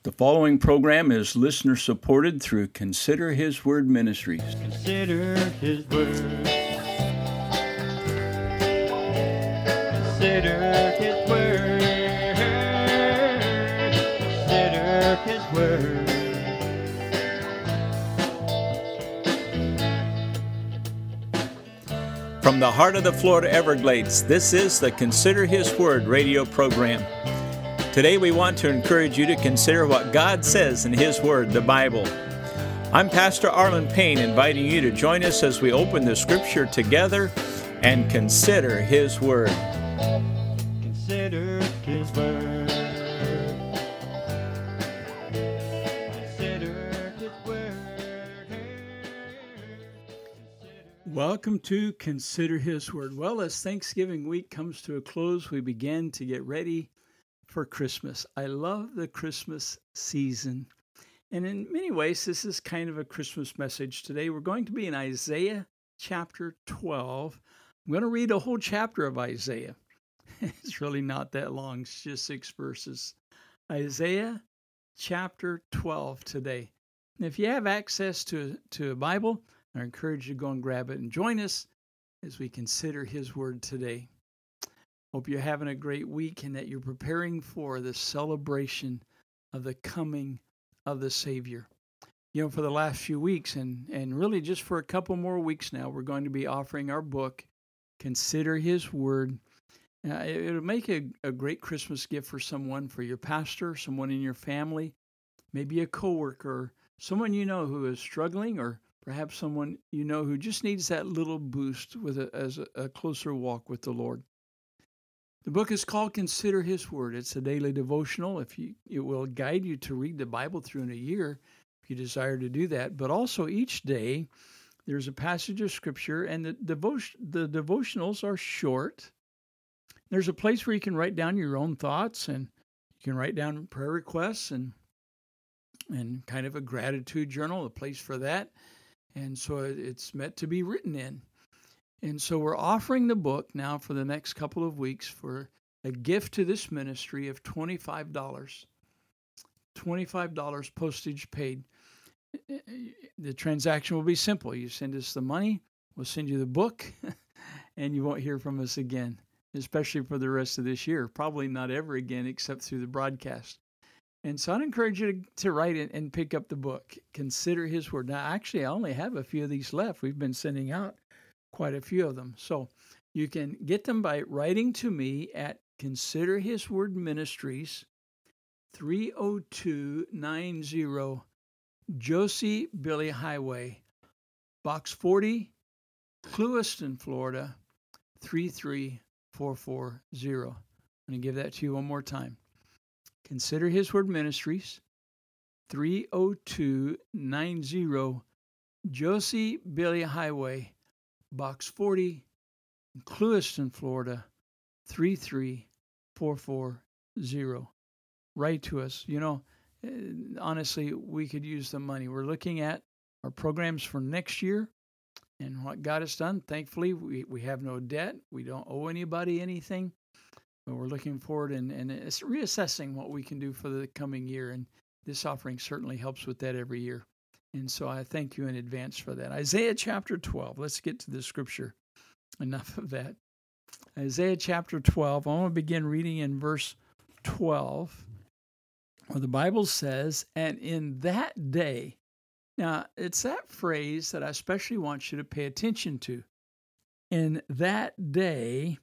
The following program is listener supported through Consider His Word Ministries. Consider His Word. Consider His Word. Consider His Word. From the heart of the Florida Everglades, this is the Consider His Word radio program. Today we want to encourage you to consider what God says in His Word, the Bible. I'm Pastor Arlen Payne, inviting you to join us as we open the Scripture together and consider His Word. Consider His Word. Consider His Word. Welcome to Consider His Word. Well, as Thanksgiving week comes to a close, we begin to get ready for Christmas. I love the Christmas season. And in many ways, this is kind of a Christmas message today. We're going to be in Isaiah chapter 12. I'm going to read a whole chapter of Isaiah. It's really not that long. It's just 6 verses. Isaiah chapter 12 today. And if you have access to a Bible, I encourage you to go and grab it and join us as we consider His Word today. Hope you're having a great week and that you're preparing for the celebration of the coming of the Savior. You know, for the last few weeks and really just for a couple more weeks now, we're going to be offering our book, Consider His Word. It'll make a great Christmas gift for someone, for your pastor, someone in your family, maybe a coworker, someone you know who is struggling, or perhaps someone you know who just needs that little boost with a closer walk with the Lord. The book is called Consider His Word. It's a daily devotional. It will guide you to read the Bible through in a year if you desire to do that. But also each day there's a passage of Scripture, and the devotionals are short. There's a place where you can write down your own thoughts, and you can write down prayer requests and kind of a gratitude journal, a place for that. And so it's meant to be written in. And so we're offering the book now for the next couple of weeks for a gift to this ministry of $25. $25 postage paid. The transaction will be simple. You send us the money, we'll send you the book, and you won't hear from us again, especially for the rest of this year. Probably not ever again except through the broadcast. And so I'd encourage you to write it and pick up the book. Consider His Word. Now, actually, I only have a few of these left. We've been sending out quite a few of them. So you can get them by writing to me at Consider His Word Ministries, 30290 Josie Billy Highway, Box 40, Clewiston, Florida, 33440. I'm going to give that to you one more time. Consider His Word Ministries, 30290 Josie Billy Highway, Box 40, Clewiston, Florida, 33440. Write to us. You know, honestly, we could use the money. We're looking at our programs for next year and what God has done. Thankfully, we have no debt. We don't owe anybody anything. But we're looking forward and it's reassessing what we can do for the coming year. And this offering certainly helps with that every year. And so I thank you in advance for that. Isaiah chapter 12. Let's get to the Scripture. Enough of that. Isaiah chapter 12. I want to begin reading in verse 12, where the Bible says, and in that day. Now, it's that phrase that I especially want you to pay attention to. In that day,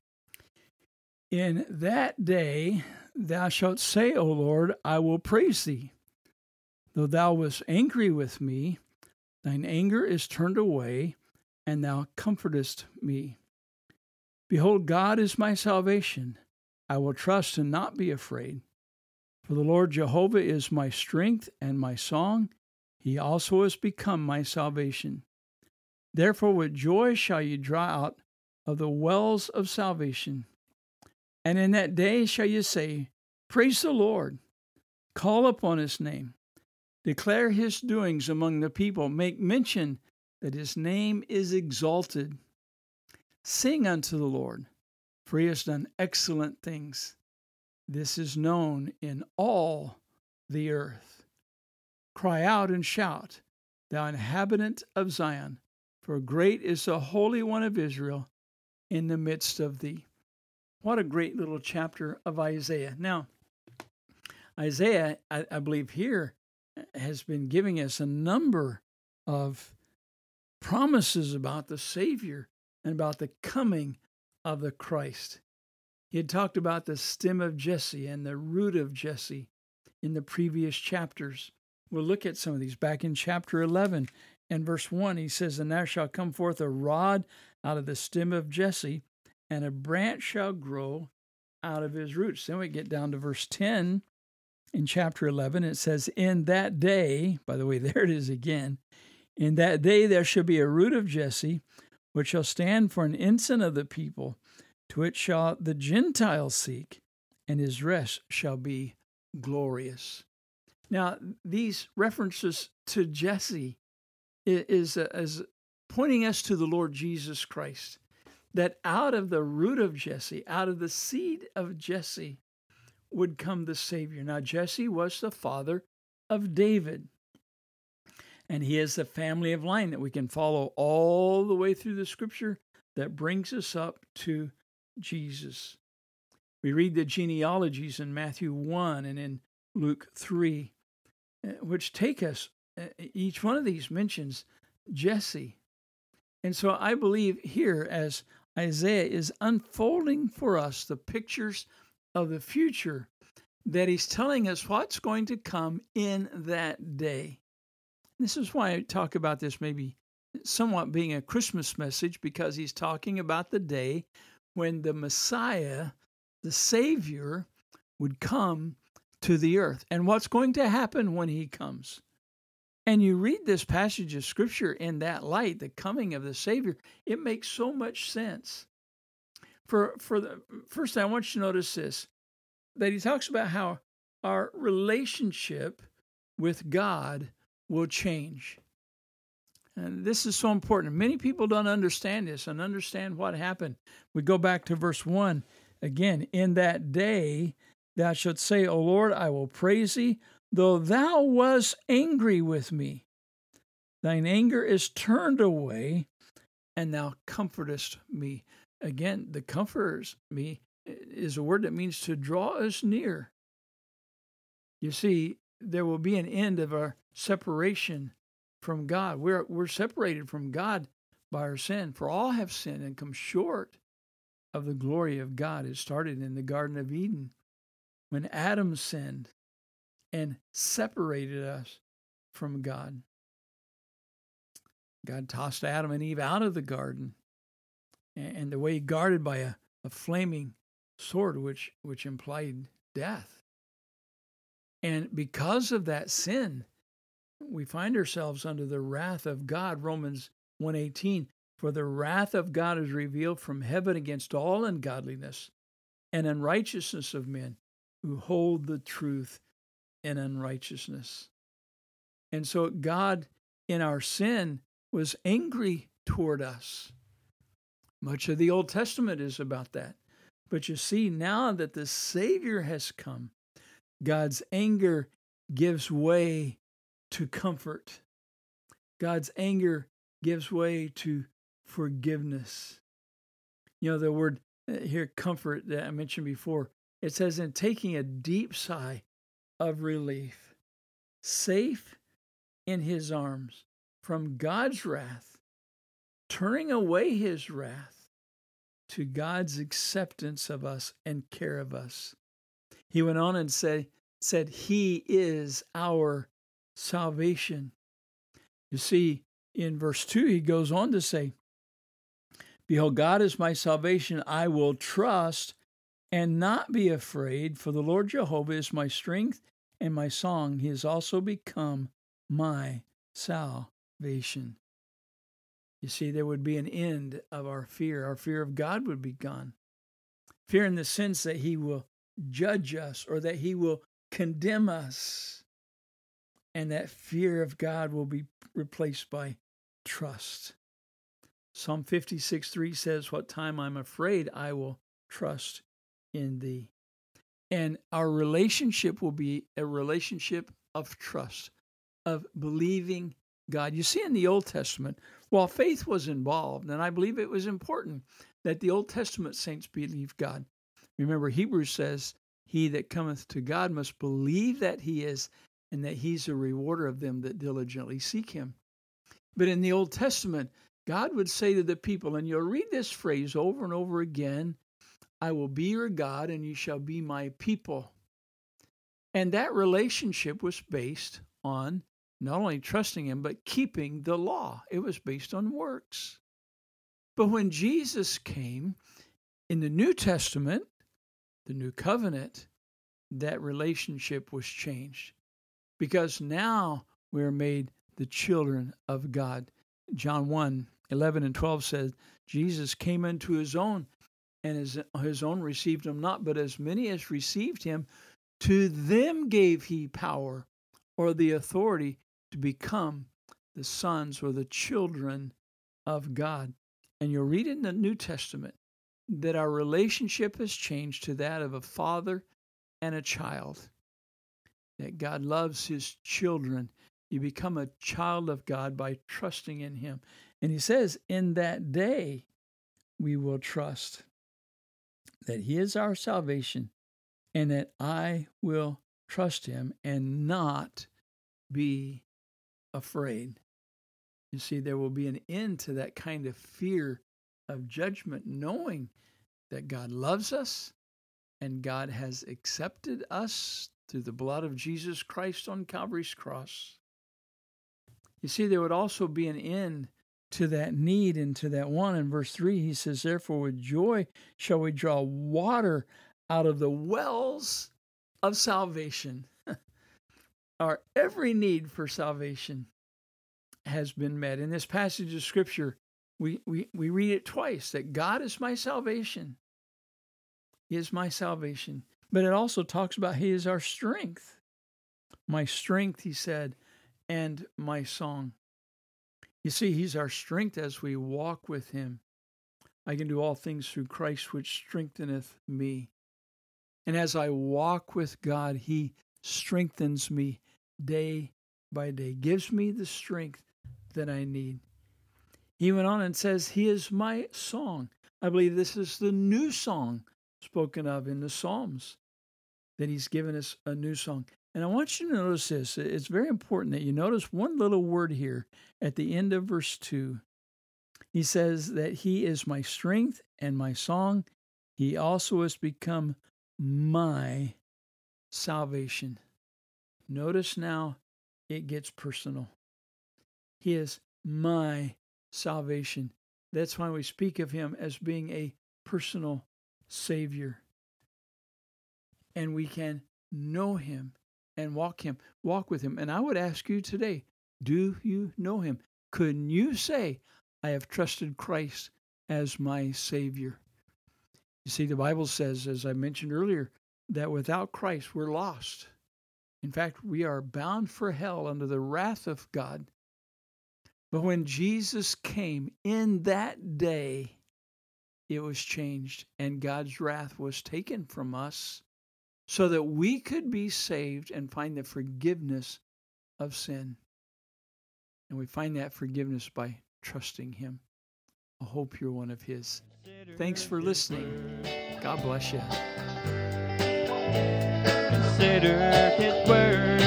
thou shalt say, O Lord, I will praise thee. Though thou wast angry with me, thine anger is turned away, and thou comfortest me. Behold, God is my salvation. I will trust and not be afraid. For the Lord Jehovah is my strength and my song. He also has become my salvation. Therefore with joy shall ye draw out of the wells of salvation. And in that day shall ye say, Praise the Lord. Call upon His name. Declare His doings among the people. Make mention that His name is exalted. Sing unto the Lord, for He has done excellent things. This is known in all the earth. Cry out and shout, thou inhabitant of Zion, for great is the Holy One of Israel in the midst of thee. What a great little chapter of Isaiah. Now, Isaiah, I believe here, has been giving us a number of promises about the Savior and about the coming of the Christ. He had talked about the stem of Jesse and the root of Jesse in the previous chapters. We'll look at some of these. Back in chapter 11 and verse 1, he says, And there shall come forth a rod out of the stem of Jesse, and a branch shall grow out of his roots. Then we get down to verse 10 in chapter 11. It says, In that day, by the way, there it is again, in that day there shall be a root of Jesse, which shall stand for an ensign of the people. To it shall the Gentiles seek, and his rest shall be glorious. Now, these references to Jesse is pointing us to the Lord Jesus Christ, that out of the root of Jesse, out of the seed of Jesse, would come the Savior. Now, Jesse was the father of David, and he is the family of line that we can follow all the way through the Scripture that brings us up to Jesus. We read the genealogies in Matthew 1 and in Luke 3, which take us, each one of these mentions Jesse. And so I believe here, as Isaiah is unfolding for us the pictures of the future, that he's telling us what's going to come in that day. This is why I talk about this maybe somewhat being a Christmas message, because he's talking about the day when the Messiah, the Savior, would come to the earth and what's going to happen when he comes. And you read this passage of Scripture in that light, the coming of the Savior, it makes so much sense. First, I want you to notice this, that he talks about how our relationship with God will change. And this is so important. Many people don't understand this and understand what happened. We go back to verse 1 again. In that day thou shalt say, O Lord, I will praise thee, though thou wast angry with me. Thine anger is turned away, and thou comfortest me. Again, the comforters me is a word that means to draw us near. You see, there will be an end of our separation from God. We're separated from God by our sin. For all have sinned and come short of the glory of God. It started in the Garden of Eden when Adam sinned and separated us from God. God tossed Adam and Eve out of the garden, and the way guarded by a flaming sword, which implied death. And because of that sin, we find ourselves under the wrath of God. Romans 1:18, for the wrath of God is revealed from heaven against all ungodliness and unrighteousness of men who hold the truth in unrighteousness. And so God, in our sin, was angry toward us. Much of the Old Testament is about that. But you see, now that the Savior has come, God's anger gives way to comfort. God's anger gives way to forgiveness. You know, the word here, comfort, that I mentioned before, it says, in taking a deep sigh of relief, safe in his arms from God's wrath, turning away his wrath to God's acceptance of us and care of us. He went on and said, he is our salvation. You see, in verse 2, he goes on to say, behold, God is my salvation. I will trust and not be afraid, for the Lord Jehovah is my strength and my song. He has also become my salvation. You see, there would be an end of our fear. Our fear of God would be gone. Fear in the sense that he will judge us or that he will condemn us. And that fear of God will be replaced by trust. Psalm 56:3 says, what time I'm afraid, I will trust in thee. And our relationship will be a relationship of trust, of believing God. You see, in the Old Testament, while faith was involved, and I believe it was important that the Old Testament saints believe God. Remember, Hebrews says, he that cometh to God must believe that he is, and that he's a rewarder of them that diligently seek him. But in the Old Testament, God would say to the people, and you'll read this phrase over and over again, I will be your God, and you shall be my people. And that relationship was based on not only trusting him, but keeping the law. It was based on works. But when Jesus came in the New Testament, the New Covenant, that relationship was changed. Because now we're made the children of God. John 1:11-12 says, Jesus came into his own, and his own received him not, but as many as received him, to them gave he power or the authority to become the sons or the children of God. And you'll read in the New Testament that our relationship has changed to that of a father and a child. That God loves his children. You become a child of God by trusting in him. And he says, in that day, we will trust that he is our salvation and that I will trust him and not be afraid. You see, there will be an end to that kind of fear of judgment, knowing that God loves us and God has accepted us through the blood of Jesus Christ on Calvary's cross. You see, there would also be an end to that need and to that want. In verse 3, he says, therefore with joy shall we draw water out of the wells of salvation. Our every need for salvation has been met. In this passage of Scripture, we read it twice, that God is my salvation. He is my salvation. But it also talks about he is our strength. My strength, he said, and my song. You see, he's our strength as we walk with him. I can do all things through Christ, which strengtheneth me. And as I walk with God, he strengthens me day by day, gives me the strength that I need. He went on and says, he is my song. I believe this is the new song spoken of in the Psalms, that he's given us a new song. And I want you to notice this. It's very important that you notice one little word here at the end of verse 2. He says that he is my strength and my song. He also has become my salvation. Notice now it gets personal. He is my salvation. That's why we speak of him as being a personal Savior. And we can know him and walk with him. And I would ask you today, do you know him? Couldn't you say, I have trusted Christ as my Savior? You see, the Bible says, as I mentioned earlier, that without Christ, we're lost. In fact, we are bound for hell under the wrath of God. But when Jesus came in that day, it was changed, and God's wrath was taken from us so that we could be saved and find the forgiveness of sin. And we find that forgiveness by trusting him. I hope you're one of his. Thanks for listening. God bless you. Consider his word.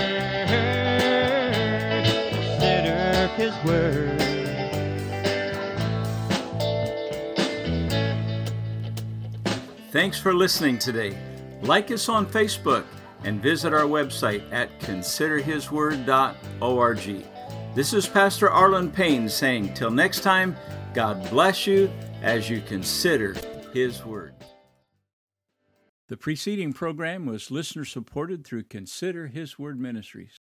Consider his word. Thanks for listening today. Like us on Facebook and visit our website at considerhisword.org. This is Pastor Arlen Payne saying, till next time, God bless you as you consider his word. The preceding program was listener supported through Consider His Word Ministries.